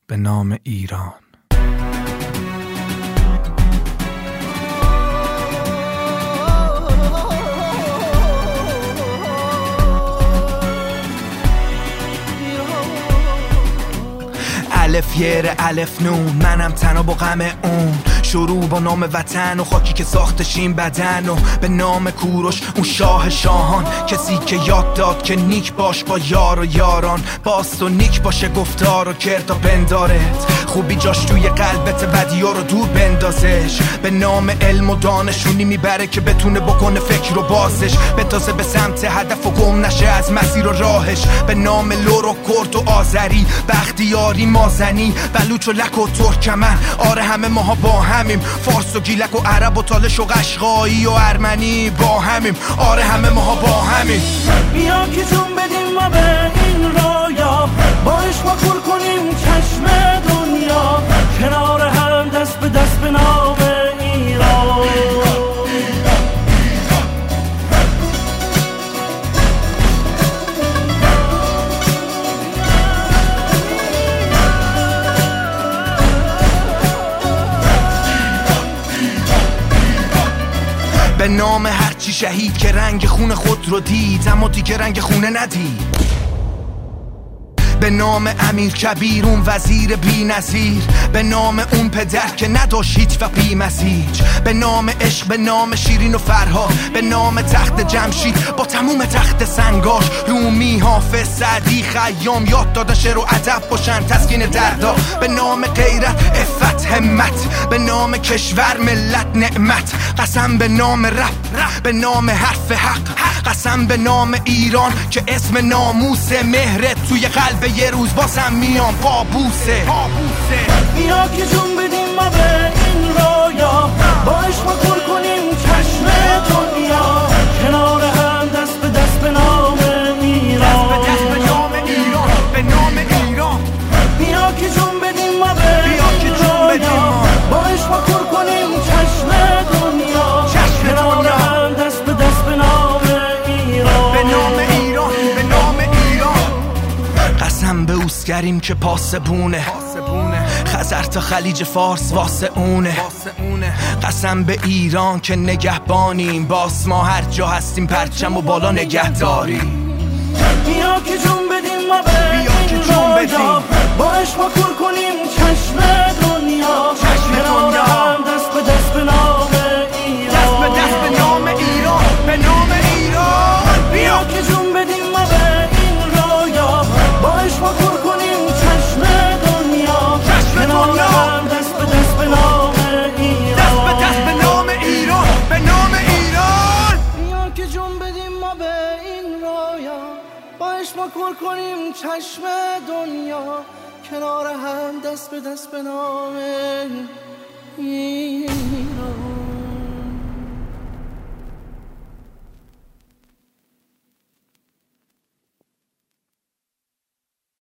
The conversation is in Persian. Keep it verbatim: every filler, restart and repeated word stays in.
به نام ایران. الف یر الف نون، منم تنها با غم اون. شروع با نام وطن و خاکی که ساختشیم بدن، و به نام کوروش اون شاه شاهان، کسی که یاد داد که نیک باش با یار و یاران، باست و نیک باشه گفتار و کرد و بندارت، خوبی جاش توی قلبت بدیا رو دور بندازش. به نام علم و دانشونی میبره که بتونه بکنه فکر و بازش، بتازه به سمت هدف و گم نشه از مسیر و راهش. به نام لور و کرد و آذری، بختیاری مازنی، بلوچ و لک و ترکمن، آره همه ماها با همیم. فارس و گیلک و عرب و تالش و قشقایی و ارمنی با همیم، آره همه ماها با همیم. بیا که جون بدیم ما به این رایا، با عشق ما پر کنیم چشم دنیا، کنار هم دست به دست به نام ایران. به نام هرچی شهید که رنگ خون خود رو دید اما دیگه رنگ خونه ندید. به نام امیر کبیر اون وزیر بی نظیر، به نام اون پدر که نداشت هیچ و بی مسیج. به نام عشق، به نام شیرین و فرهاد، به نام تخت جمشید با تموم تخت سنگاش. رومی، حافظ، سعدی، خیام یاد دادن شعر و ادب باشن تسکین دردا. به نام غیرت، عفت، همت، به نام کشور، ملت، نعمت. قسم به نام رب، به نام حرف حق، قسم به نام ایران که اسم ناموس مهرت توی قلب یه روز بازم میام قابوسه. بیا که جون بدیم ما به این رایا، با عشق ما پر کنیم چشم دنیا، کنار هم دست به دست به نام ایران. دست به دست به نام ایران، به نام ایران. بیا که جون بدیم ما به این رایا، با عشق ما پر کنیم چشم دنیا، کنار هم دست به دست به نام ایران. به نام ایران، به نام ایران. قسم به اوسگریم که پاسبونه، خزر تا خلیج فارس واسه اونه. قسم به ایران که نگهبانیم، باس ما هر جا هستیم پرچم و بالا نگه داریم. بیا که جون بدیم ما به این رایا، با عشق ما پر کنیم چشم دنیا، کنار هم دست به دست به نام ایران. دست به دست به نام ایران، به نام ایران. بیا که جون بدیم ما به این رایا، با عشق ما پر کنیم چشم دنیا، کنار هم دست به دست به نام ایران. دست به دست به نام ایران، به نام ایران. بیا که جون بدیم ما به این رایا، با عشق ما پر کنیم چشم دنیا، کنار هم دست به دست به نام ایران.